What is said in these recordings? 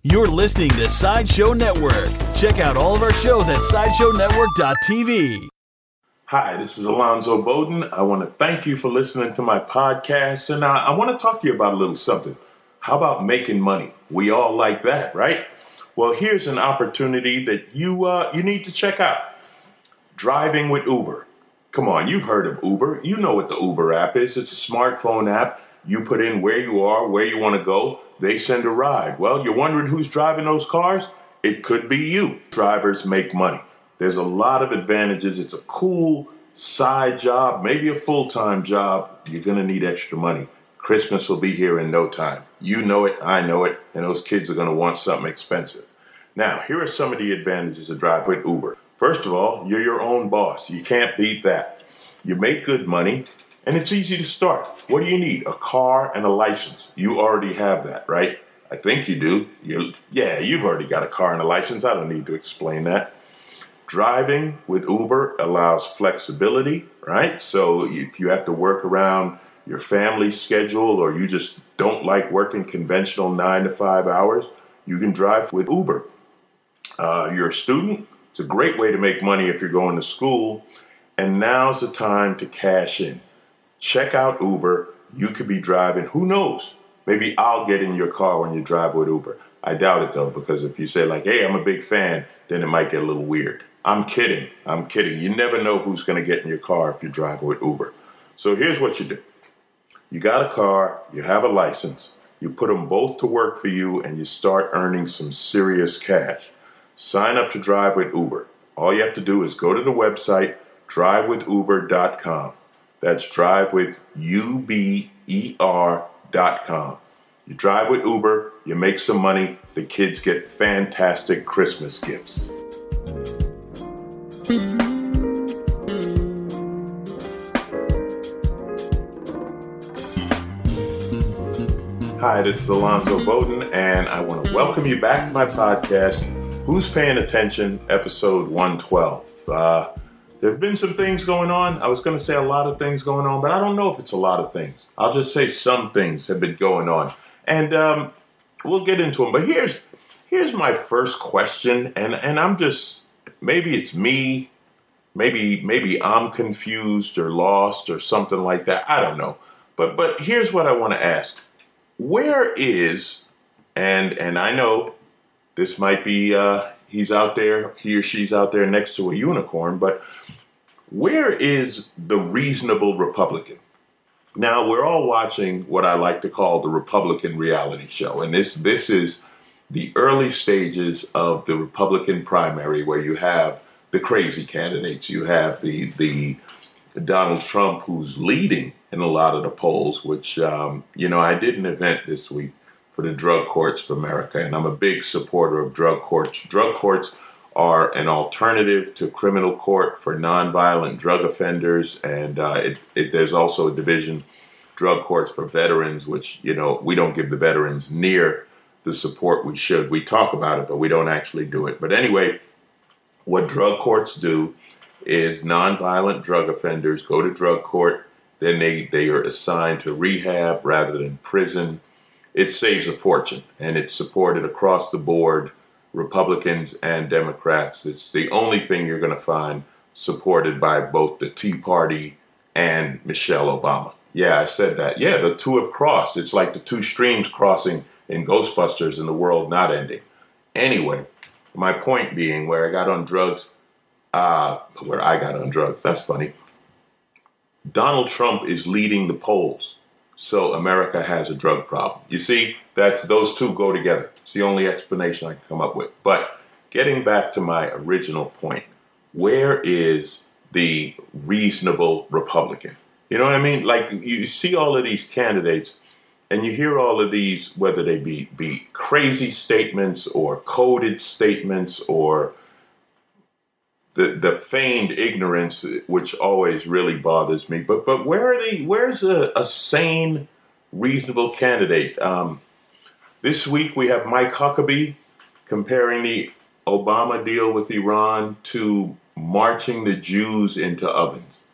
You're listening to Sideshow Network. Check out all of our shows at SideshowNetwork.tv. Hi, this is Alonzo Bowden. I want to thank you for listening to my podcast, and I want to talk to you about a little something. How about making money? We all like that, right? Well, here's an opportunity that you need to check out. Driving with Uber. Come on, you've heard of Uber. You know what the Uber app is. It's a smartphone app. You put in where you are, where you want to go. They send a ride. Well, you're wondering who's driving those cars? It could be you. Drivers make money. There's a lot of advantages. It's a cool side job, maybe a full-time job. You're going to need extra money. Christmas will be here in no time. You know it, I know it, and those kids are going to want something expensive. Now, here are some of the advantages of driving with Uber. First of all, you're your own boss. You can't beat that. You make good money, and it's easy to start. What do you need? A car and a license. You already have that, right? I think you do. You've already got a car and a license. I don't need to explain that. Driving with Uber allows flexibility, right? So if you have to work around your family's schedule or you just don't like working conventional 9 to 5 hours, you can drive with Uber. You're a student. It's a great way to make money if you're going to school. And now's the time to cash in. Check out Uber. You could be driving. Who knows? Maybe I'll get in your car when you drive with Uber. I doubt it, though, because if you say, like, hey, I'm a big fan, then it might get a little weird. I'm kidding. You never know who's going to get in your car if you drive with Uber. So here's what you do. You got a car. You have a license. You put them both to work for you, and you start earning some serious cash. Sign up to drive with Uber. All you have to do is go to the website, drivewithuber.com. That's drivewithuber.com. You drive with Uber, you make some money, the kids get fantastic Christmas gifts. Hi, this is Alonzo Bowden, and I want to welcome you back to my podcast, Who's Paying Attention, episode 112. There have been some things going on. I was going to say a lot of things going on, but I don't know if it's a lot of things. I'll just say some things have been going on. And we'll get into them. But here's my first question, and I'm just, maybe it's me, maybe I'm confused or lost or something like that. I don't know. But here's what I want to ask. Where is, and I know this might be, he's out there, he or she's out there next to a unicorn, but where is the reasonable Republican? Now, we're all watching what I like to call the Republican reality show, and this is the early stages of the Republican primary where you have the crazy candidates. You have the Donald Trump, who's leading in a lot of the polls, which, I did an event this week for the Drug Courts of America, and I'm a big supporter of drug courts. Drug courts are an alternative to criminal court for nonviolent drug offenders, and there's also a division, drug courts for veterans, which, we don't give the veterans near the support we should. We talk about it, but we don't actually do it. But anyway, what drug courts do is nonviolent drug offenders go to drug court, then they are assigned to rehab rather than prison. It saves a fortune, and it's supported across the board, Republicans and Democrats. It's the only thing you're going to find supported by both the Tea Party and Michelle Obama. Yeah, I said that. Yeah, the two have crossed. It's like the two streams crossing in Ghostbusters and the world not ending. Anyway, my point being where I got on drugs, that's funny. Donald Trump is leading the polls. So America has a drug problem. You see, those two go together. It's the only explanation I can come up with. But getting back to my original point, where is the reasonable Republican? You know what I mean? Like, you see all of these candidates and you hear all of these, whether they be crazy statements or coded statements or the feigned ignorance, which always really bothers me. But where's a sane, reasonable candidate? This week we have Mike Huckabee comparing the Obama deal with Iran to marching the Jews into ovens.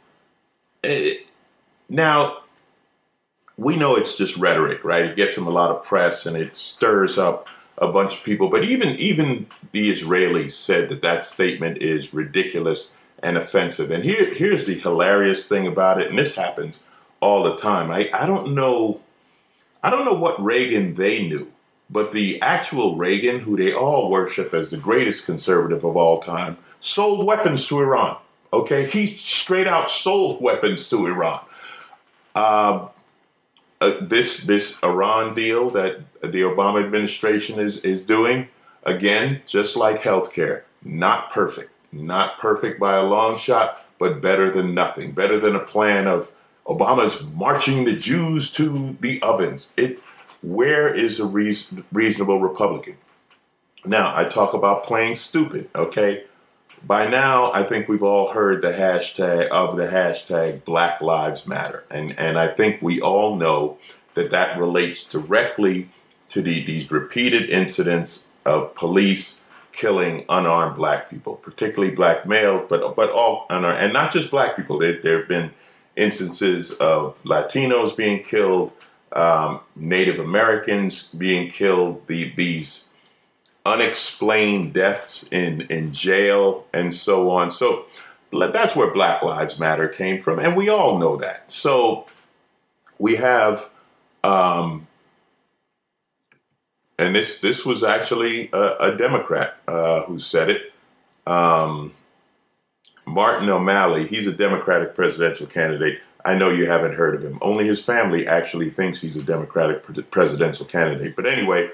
Now, we know it's just rhetoric, right? It gets him a lot of press and it stirs up a bunch of people. But even the Israelis said that statement is ridiculous and offensive. And here's the hilarious thing about it, and this happens all the time. I don't know what Reagan they knew, but the actual Reagan, who they all worship as the greatest conservative of all time, sold weapons to Iran. Okay, he straight out sold weapons to Iran. This Iran deal that the Obama administration is doing, again, just like healthcare, not perfect by a long shot, but better than nothing, better than a plan of Obama's marching the Jews to the ovens. Where is a reasonable Republican? Now, I talk about playing stupid, okay? By now, I think we've all heard the hashtag Black Lives Matter. And I think we all know that relates directly to these repeated incidents of police killing unarmed black people, particularly black males, but all unarmed, and not just black people. There have been instances of Latinos being killed, Native Americans being killed, these unexplained deaths in jail and so on. So that's where Black Lives Matter came from. And we all know that. So we have, and this was actually a Democrat who said it. Martin O'Malley, he's a Democratic presidential candidate. I know you haven't heard of him. Only his family actually thinks he's a Democratic presidential candidate. But anyway,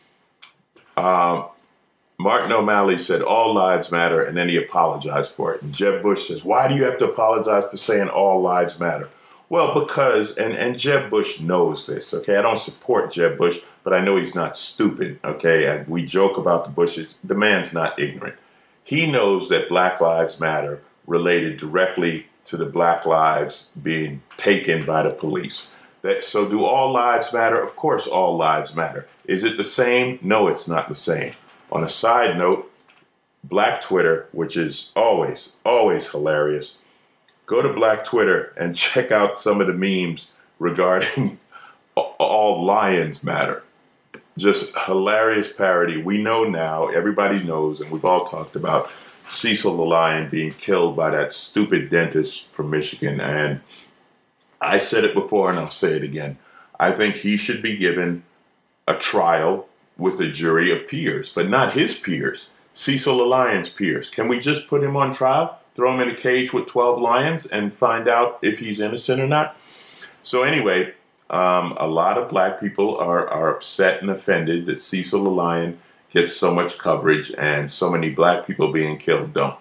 Martin O'Malley said all lives matter, and then he apologized for it. And Jeb Bush says, why do you have to apologize for saying all lives matter? Well, because, and Jeb Bush knows this, okay? I don't support Jeb Bush, but I know he's not stupid, okay? And we joke about the Bushes. The man's not ignorant. He knows that Black Lives Matter related directly to the black lives being taken by the police. So do all lives matter? Of course all lives matter. Is it the same? No, it's not the same. On a side note, Black Twitter, which is always hilarious, go to Black Twitter and check out some of the memes regarding all lions matter. Just hilarious parody. We know now, everybody knows, and we've all talked about Cecil the Lion being killed by that stupid dentist from Michigan. And I said it before and I'll say it again. I think he should be given a trial with a jury of peers, but not his peers, Cecil the Lion's peers. Can we just put him on trial, throw him in a cage with 12 lions and find out if he's innocent or not? So anyway, a lot of black people are upset and offended that Cecil the Lion gets so much coverage and so many black people being killed don't.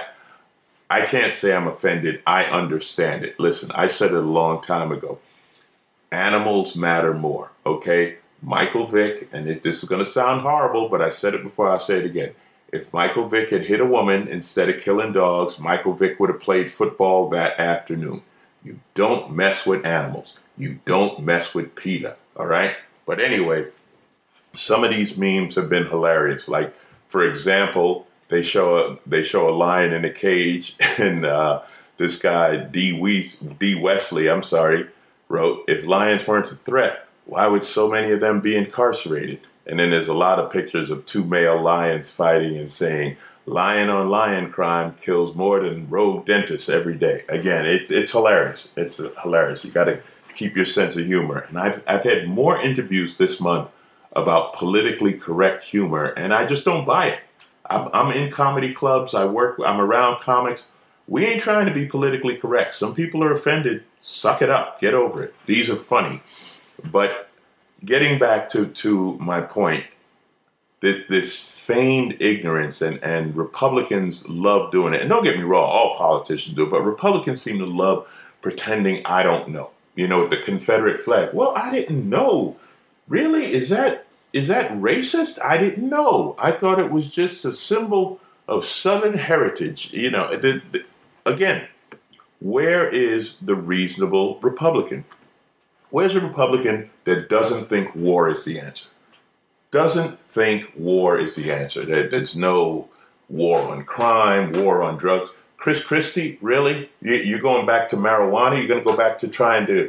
I can't say I'm offended. I understand it. Listen, I said it a long time ago. Animals matter more, okay? Michael Vick, and this is going to sound horrible, but I said it before, I'll say it again. If Michael Vick had hit a woman instead of killing dogs, Michael Vick would have played football that afternoon. You don't mess with animals. You don't mess with PETA, all right? But anyway, some of these memes have been hilarious. Like, for example, they show a lion in a cage, and this guy, D. Wesley, wrote, if lions weren't a threat, why would so many of them be incarcerated? And then there's a lot of pictures of two male lions fighting and saying, lion on lion crime kills more than rogue dentists every day. Again, it's hilarious. It's hilarious. You got to keep your sense of humor. And I've had more interviews this month about politically correct humor, and I just don't buy it. I'm in comedy clubs. I'm around comics. We ain't trying to be politically correct. Some people are offended. Suck it up. Get over it. These are funny. But getting back to my point, this feigned ignorance, and Republicans love doing it. And don't get me wrong, all politicians do, but Republicans seem to love pretending I don't know. You know, the Confederate flag. Well, I didn't know. Really? Is that racist? I didn't know. I thought it was just a symbol of Southern heritage. You know, again, where is the reasonable Republican? Where's a Republican that doesn't think war is the answer? Doesn't think war is the answer. There's no war on crime, war on drugs. Chris Christie, really? You're going back to marijuana? You're going to go back to trying to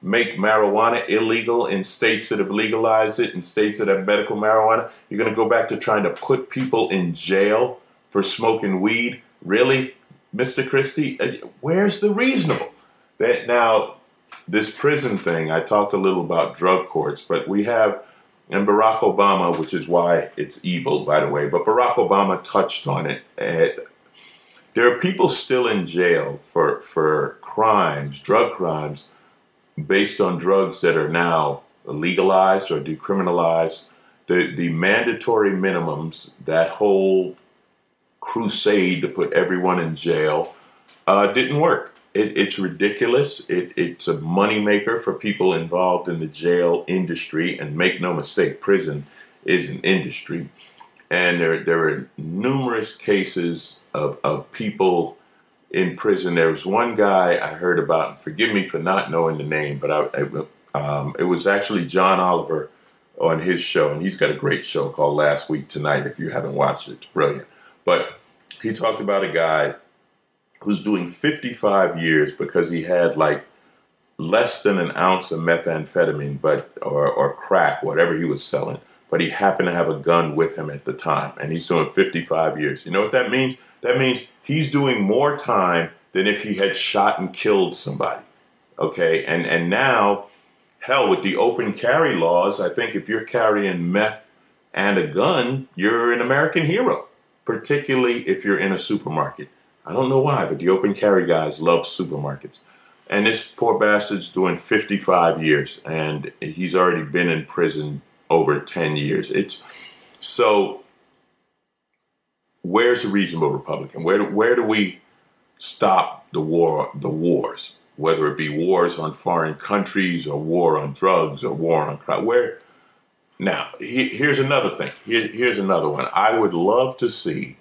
make marijuana illegal in states that have legalized it, in states that have medical marijuana? You're going to go back to trying to put people in jail for smoking weed? Really, Mr. Christie? Where's the reasonable? Now, this prison thing, I talked a little about drug courts, but we have, and Barack Obama, which is why it's evil, by the way, but Barack Obama touched on it. There are people still in jail for crimes, drug crimes, based on drugs that are now legalized or decriminalized. The mandatory minimums, that whole crusade to put everyone in jail, didn't work. It's ridiculous. It's a moneymaker for people involved in the jail industry. And make no mistake, prison is an industry. And there are numerous cases of people in prison. There was one guy I heard about, and forgive me for not knowing the name, but it was actually John Oliver on his show, and he's got a great show called Last Week Tonight. If you haven't watched it, it's brilliant. But he talked about a guy who's doing 55 years because he had like less than an ounce of methamphetamine, or crack, whatever he was selling, but he happened to have a gun with him at the time, and he's doing 55 years. You know what that means? That means he's doing more time than if he had shot and killed somebody. Okay, and now, hell, with the open carry laws, I think if you're carrying meth and a gun, you're an American hero, particularly if you're in a supermarket. I don't know why, but the open carry guys love supermarkets. And this poor bastard's doing 55 years, and he's already been in prison over 10 years. So where's a reasonable Republican? Where do we stop the wars, whether it be wars on foreign countries or war on drugs or war on crime? Now, here's another thing. Here's another one. I would love to see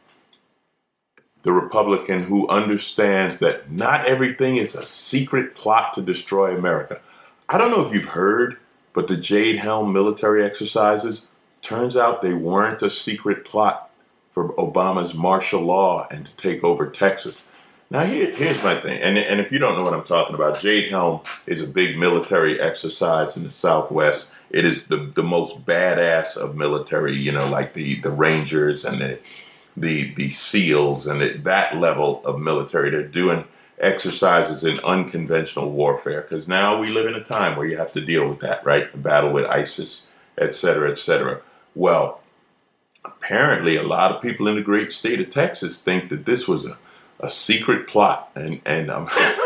the Republican who understands that not everything is a secret plot to destroy America. I don't know if you've heard, but the Jade Helm military exercises, turns out they weren't a secret plot for Obama's martial law and to take over Texas. Now, here's my thing, and if you don't know what I'm talking about, Jade Helm is a big military exercise in the Southwest. It is the most badass of military, like the Rangers and the SEALs and that level of military. They're doing exercises in unconventional warfare because now we live in a time where you have to deal with that, right? The battle with ISIS, et cetera, et cetera. Well, apparently a lot of people in the great state of Texas think that this was a secret plot, and I'm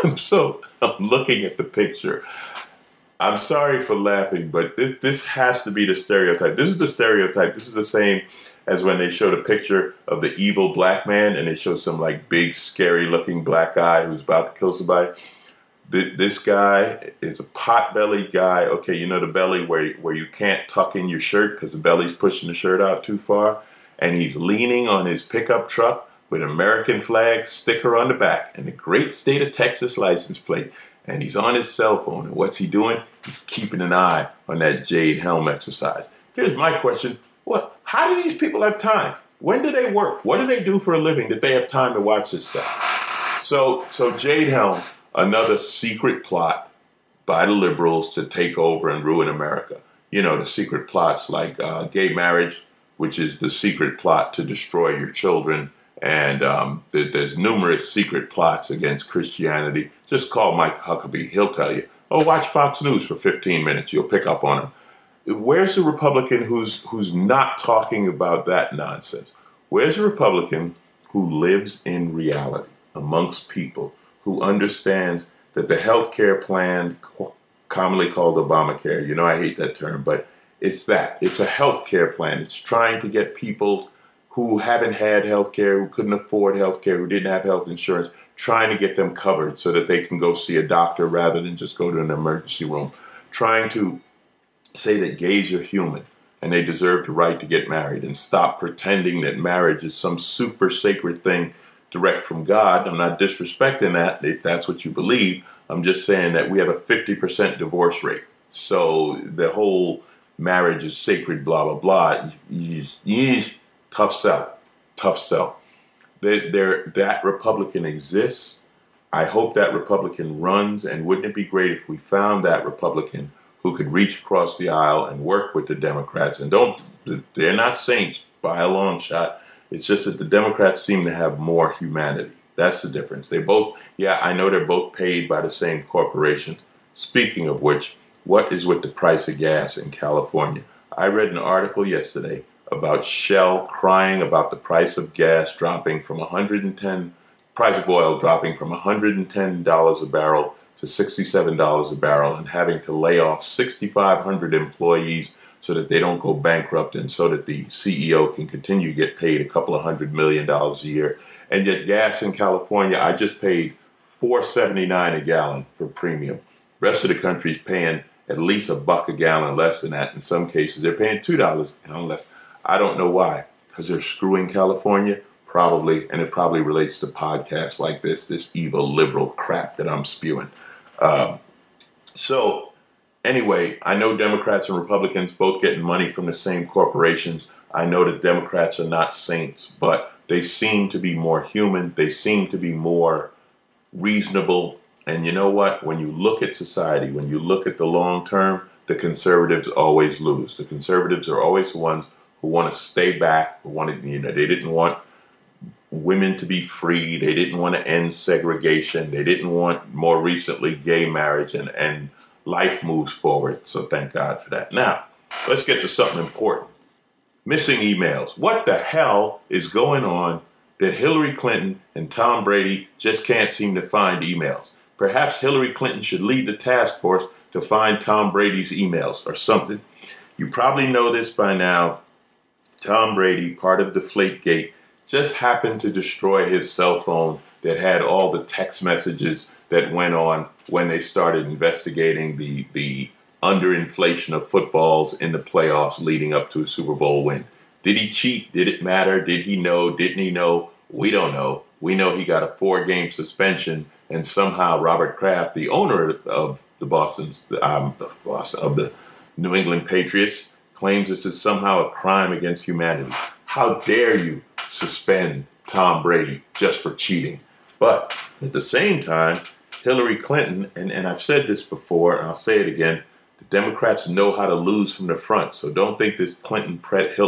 looking at the picture. I'm sorry for laughing, but this has to be the stereotype. This is the stereotype. This is the same as when they showed a picture of the evil black man and they showed some like big, scary looking black guy who's about to kill somebody. This guy is a pot-bellied guy. Okay, you know the belly where you can't tuck in your shirt because the belly's pushing the shirt out too far. And he's leaning on his pickup truck with an American flag sticker on the back and the great state of Texas license plate. And he's on his cell phone. And what's he doing? He's keeping an eye on that Jade Helm exercise. Here's my question. How do these people have time? When do they work? What do they do for a living that they have time to watch this stuff? So Jade Helm, another secret plot by the liberals to take over and ruin America. You know, the secret plots like gay marriage, which is the secret plot to destroy your children. And there's numerous secret plots against Christianity. Just call Mike Huckabee. He'll tell you. Oh, watch Fox News for 15 minutes. You'll pick up on him. Where's the Republican who's not talking about that nonsense? Where's the Republican who lives in reality amongst people, who understands that the health care plan, commonly called Obamacare, I hate that term, but it's that. It's a health care plan. It's trying to get people who haven't had health care, who couldn't afford health care, who didn't have health insurance, trying to get them covered so that they can go see a doctor rather than just go to an emergency room, trying to say that gays are human and they deserve the right to get married and stop pretending that marriage is some super sacred thing direct from God. I'm not disrespecting that if that's what you believe. I'm just saying that we have a 50% divorce rate. So the whole marriage is sacred, blah, blah, blah. Tough sell. That Republican exists I hope that Republican runs, and wouldn't it be great if we found that Republican who could reach across the aisle and work with the Democrats? And they're not saints by a long shot. It's just that the Democrats seem to have more humanity. That's the difference. I know they're both paid by the same corporations. Speaking of which, what is with the price of gas in California? I read an article yesterday about Shell crying about the price of gas dropping from price of oil dropping from $110 a barrel to $67 a barrel, and having to lay off 6,500 employees so that they don't go bankrupt and so that the CEO can continue to get paid a couple of $100 million a year. And yet gas in California, I just paid $4.79 a gallon for premium. Rest of the country's paying at least $1 a gallon less than that. In some cases, they're paying $2 a gallon less. I don't know why, because they're screwing California. Probably, and it probably relates to podcasts like this evil liberal crap that I'm spewing. So anyway, I know Democrats and Republicans both getting money from the same corporations. I know that Democrats are not saints, but they seem to be more human. They seem to be more reasonable. And you know what? When you look at society, when you look at the long term, the conservatives always lose. The conservatives are always the ones who want to stay back, they didn't want women to be free. They didn't want to end segregation. They didn't want, more recently, gay marriage, and life moves forward. So thank God for that. Now, let's get to something important. Missing emails. What the hell is going on that Hillary Clinton and Tom Brady just can't seem to find emails? Perhaps Hillary Clinton should lead the task force to find Tom Brady's emails or something. You probably know this by now. Tom Brady, part of Deflategate, just happened to destroy his cell phone that had all the text messages that went on when they started investigating the underinflation of footballs in the playoffs leading up to a Super Bowl win. Did he cheat? Did it matter? Did he know? Didn't he know? We don't know. We know he got a 4-game suspension, and somehow Robert Kraft, the owner of the New England Patriots, claims this is somehow a crime against humanity. How dare you suspend Tom Brady just for cheating? But at the same time, Hillary Clinton, and I've said this before, and I'll say it again, the Democrats know how to lose from the front. So don't think this Clinton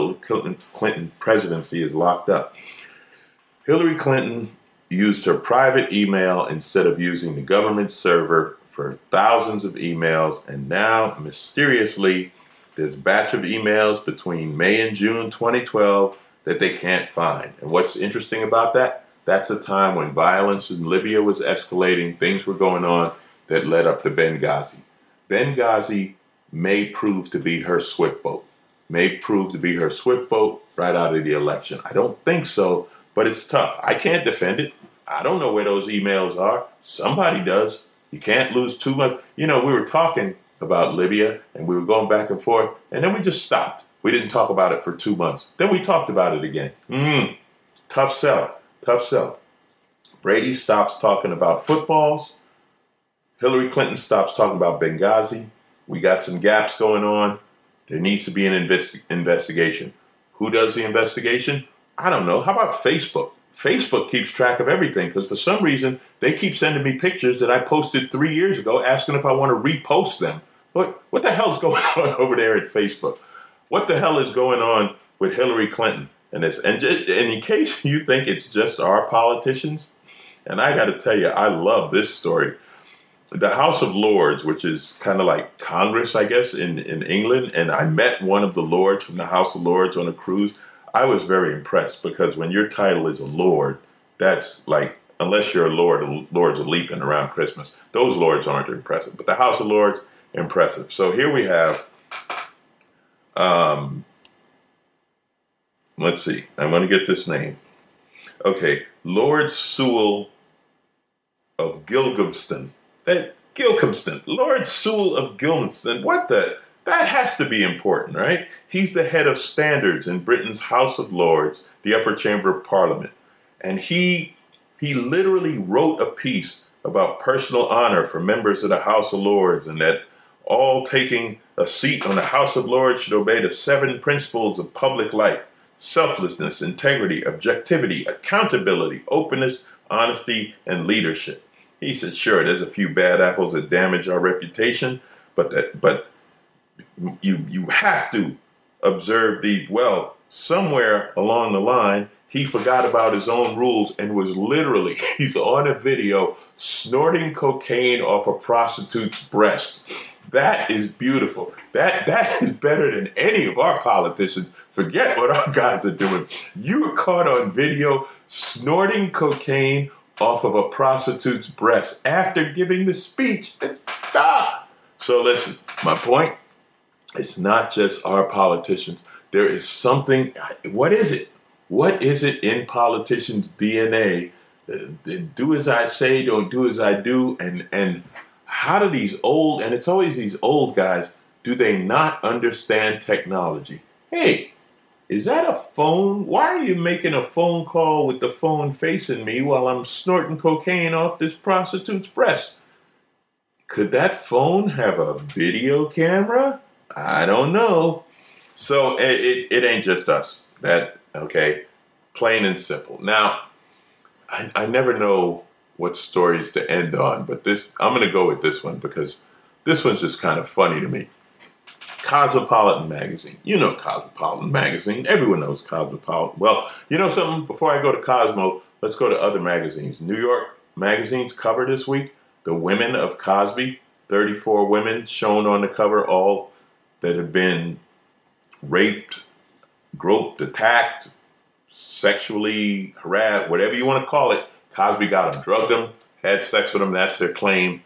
presidency is locked up. Hillary Clinton used her private email instead of using the government server for thousands of emails, and now, mysteriously, there's a batch of emails between May and June 2012 that they can't find. And what's interesting about that? That's a time when violence in Libya was escalating, things were going on that led up to Benghazi. Benghazi may prove to be her swift boat. Right out of the election. I don't think so, but it's tough. I can't defend it. I don't know where those emails are. Somebody does. You can't lose too much. We were talking about Libya, and we were going back and forth, and then we just stopped. We didn't talk about it for 2 months. Then we talked about it again. Tough sell. Brady stops talking about footballs. Hillary Clinton stops talking about Benghazi. We got some gaps going on. There needs to be an investigation. Who does the investigation? I don't know. How about Facebook? Facebook keeps track of everything because for some reason they keep sending me pictures that I posted 3 years ago asking if I want to repost them. What the hell's going on over there at Facebook? What the hell is going on with Hillary Clinton and this? And in case you think it's just our politicians, and I got to tell you, I love this story. The House of Lords, which is kind of like Congress, I guess, in England, and I met one of the lords from the House of Lords on a cruise. I was very impressed because when your title is a lord, that's like, unless you're a lord, lords are leaping around Christmas. Those lords aren't impressive, but the House of Lords, impressive. So here we have, let's see, I'm going to get this name. Okay, Lord Sewell of Gilcomston. Lord Sewell of Gilcomston. That has to be important, right? He's the head of standards in Britain's House of Lords, the upper chamber of Parliament. And he literally wrote a piece about personal honor for members of the House of Lords, and that all taking a seat on the House of Lords should obey the 7 principles of public life: selflessness, integrity, objectivity, accountability, openness, honesty, and leadership. He said, sure, there's a few bad apples that damage our reputation, but you have to observe somewhere along the line, he forgot about his own rules and was literally, he's on a video snorting cocaine off a prostitute's breast. That is beautiful. That is better than any of our politicians. Forget what our guys are doing. You were caught on video snorting cocaine off of a prostitute's breast after giving the speech. Stop. So listen, my point, it's not just our politicians. There is something, what is it? What is it in politicians' DNA? Do as I say, don't do as I do. And how do these old, and it's always these old guys, do they not understand technology? Hey, is that a phone? Why are you making a phone call with the phone facing me while I'm snorting cocaine off this prostitute's breast? Could that phone have a video camera? I don't know. So it ain't just us. Okay, plain and simple. Now, I never know what stories to end on, but I'm going to go with this one because this one's just kind of funny to me. Cosmopolitan magazine. You know Cosmopolitan magazine. Everyone knows Cosmopolitan. Well, you know something? Before I go to Cosmo, let's go to other magazines. New York Magazine's cover this week, The Women of Cosby. 34 women shown on the cover, all that have been raped, groped, attacked, sexually harassed, whatever you want to call it. Cosby got them, drugged them, had sex with them. That's their claim.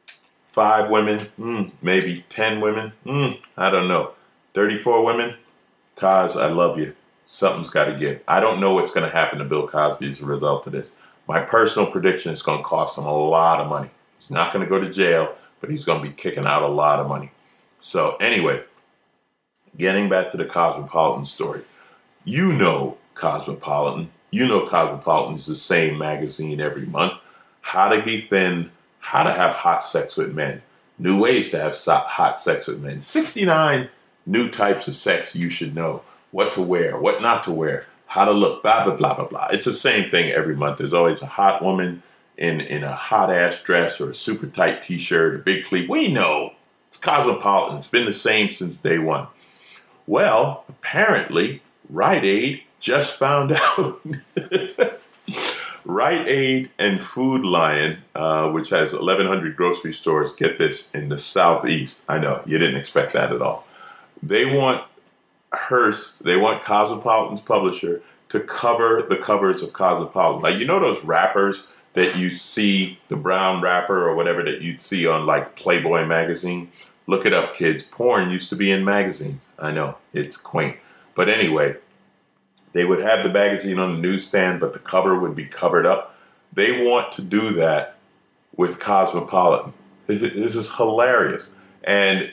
5 women, maybe 10 women. I don't know. 34 women. Cos, I love you. Something's got to give. I don't know what's going to happen to Bill Cosby as a result of this. My personal prediction is going to cost him a lot of money. He's not going to go to jail, but he's going to be kicking out a lot of money. So anyway, getting back to the Cosmopolitan story. You know Cosmopolitan. You know Cosmopolitan is the same magazine every month. How to be thin, how to have hot sex with men, new ways to have hot sex with men, 69 new types of sex you should know, what to wear, what not to wear, how to look, blah, blah, blah, blah, blah. It's the same thing every month. There's always a hot woman in a hot-ass dress or a super tight T-shirt, a big cleat. We know. It's Cosmopolitan. It's been the same since day one. Well, apparently, Rite Aid just found out. Rite Aid and Food Lion, which has 1,100 grocery stores, get this, in the Southeast. I know, you didn't expect that at all. They want Hearst, they want Cosmopolitan's publisher to cover the covers of Cosmopolitan. Like, you know those wrappers that you see, the brown wrapper or whatever that you'd see on like Playboy magazine? Look it up, kids. Porn used to be in magazines. I know, it's quaint. But anyway, they would have the magazine on the newsstand, but the cover would be covered up. They want to do that with Cosmopolitan. This is hilarious. And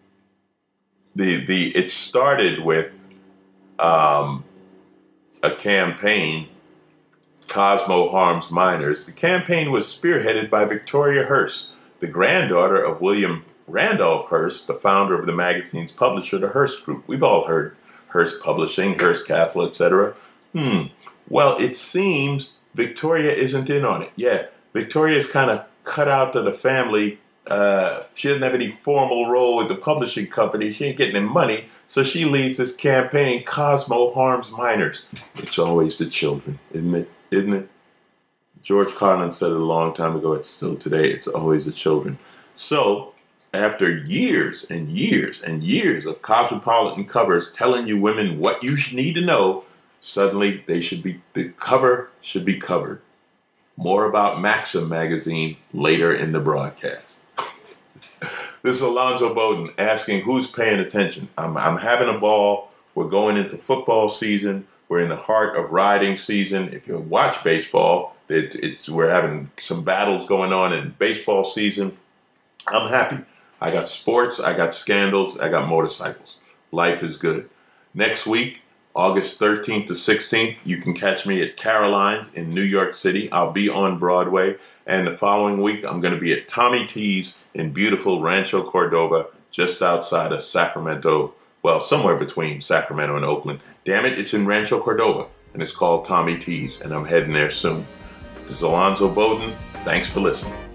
it started with a campaign, Cosmo Harms Minors. The campaign was spearheaded by Victoria Hearst, the granddaughter of William Randolph Hearst, the founder of the magazine's publisher, the Hearst Group. We've all heard Hearst Publishing, Hearst Castle, etc. Well, it seems Victoria isn't in on it. Yeah, Victoria's kind of cut out to the family. She doesn't have any formal role with the publishing company. She ain't getting any money. So she leads this campaign, Cosmo Harms Minors. It's always the children, isn't it? Isn't it? George Carlin said it a long time ago. It's still today. It's always the children. So after years and years and years of Cosmopolitan covers telling you women what you need to know, suddenly the cover should be covered. More about Maxim magazine later in the broadcast. This is Alonzo Bowden asking who's paying attention. I'm having a ball. We're going into football season. We're in the heart of riding season. If you watch baseball, we're having some battles going on in baseball season. I'm happy. I got sports, I got scandals, I got motorcycles. Life is good. Next week, August 13th to 16th, you can catch me at Caroline's in New York City. I'll be on Broadway. And the following week, I'm going to be at Tommy T's in beautiful Rancho Cordova, just outside of Sacramento. Well, somewhere between Sacramento and Oakland. Damn it, it's in Rancho Cordova, and it's called Tommy T's, and I'm heading there soon. This is Alonzo Bowden. Thanks for listening.